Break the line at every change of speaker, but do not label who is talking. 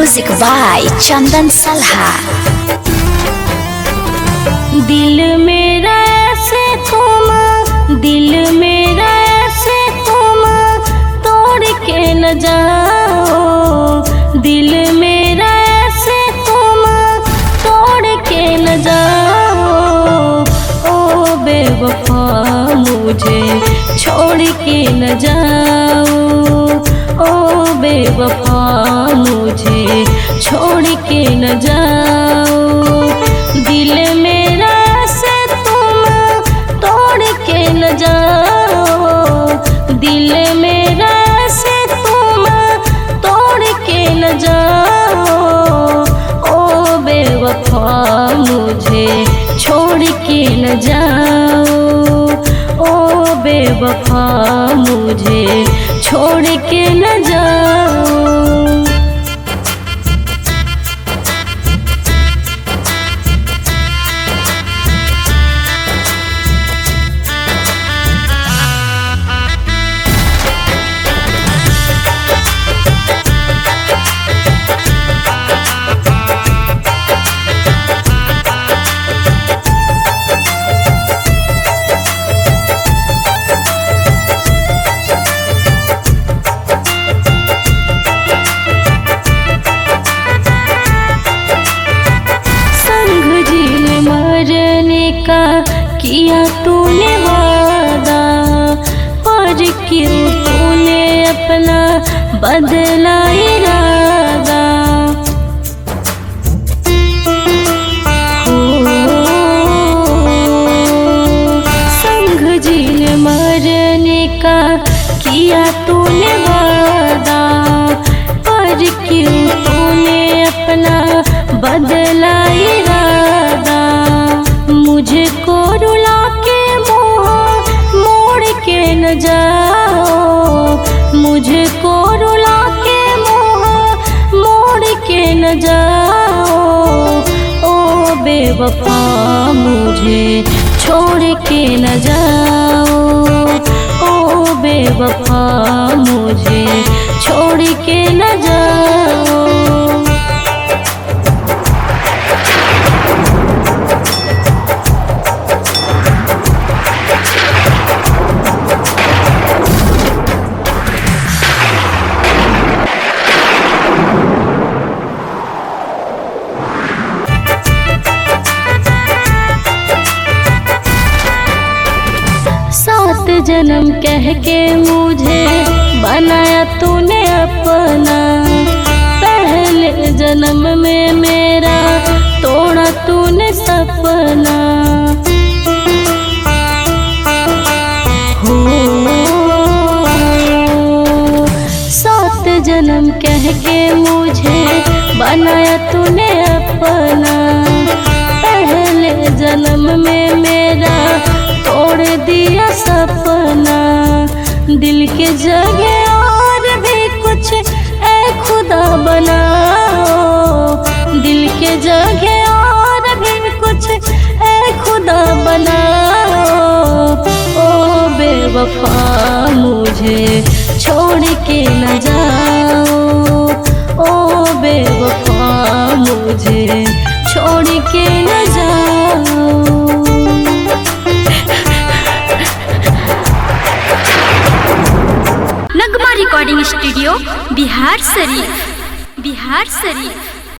Music by Chandan Salha।
दिल मेरा ऐसे तुम, दिल मेरा ऐसे तुम तोड़ के न जाओ। दिल मेरा ऐसे तुम तोड़ के न जाओ। ओ बेवफा मुझे छोड़ के न जाओ। ओ बेवफा मुझे छोड़ के न जाओ। दिल मेरा से तुम तोड़ के न जाओ। दिल मेरा से तुम तोड़ के न जाओ। ओ बेवफा मुझे छोड़ के न जाओ। ओ बेवफा मुझे छोड़ के न जाओ। का किया तूने वादा, पर क्यों तूने अपना बदला इरादा। संग जील मरने का किया तूने वादा, पर क्यों तूने अपना बदला इरादा। मुझको रुला के मोड़ के न जाओ। मुझको रुला के मोड़ के न जाओ। ओ बेवफा मुझे छोड़ के न जाओ। ओ बेवफा मुझे छोड़ के न जाओ। सात जन्म कह के मुझे बनाया तूने अपना। पहले जन्म में मेरा तोड़ा तूने सपना। हो सात जन्म कह के मुझे बनाया तूने अपना। पहले जन्म में मेरा तोड़ दिया सपना। दिल के जगह और भी कुछ ऐ खुदा बनाओ। दिल के जगह और भी कुछ ऐ खुदा बनाओ। ओ बेवफा मुझे छोड़ के न जाओ। ओ बेवफा मुझे छोड़ के न जाओ।
नगमा रिकॉर्डिंग स्टूडियो बिहार शरीफ, बिहार शरीफ।